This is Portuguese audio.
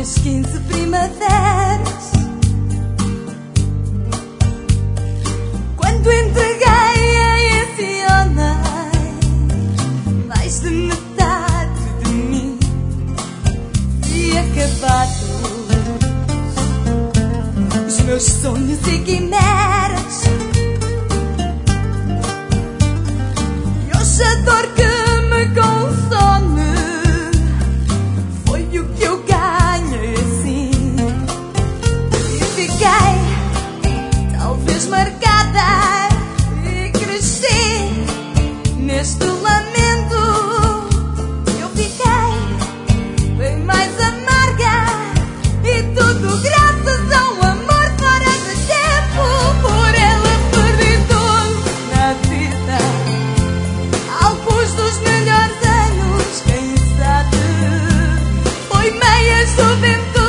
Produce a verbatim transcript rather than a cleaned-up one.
nas quinze primaveras, quando entreguei a esse homem mais de metade de mim e acabados os meus sonhos e quimeras. E hoje a dor que me consome foi o que eu ganhei assim, e fiquei talvez marcada e cresci neste lamento. Eu fiquei bem mais amarga e tudo graças ao amor fora de tempo. Por ele perdi tudo na vida, alguns dos melhores anos, quem sabe foi meia juventude.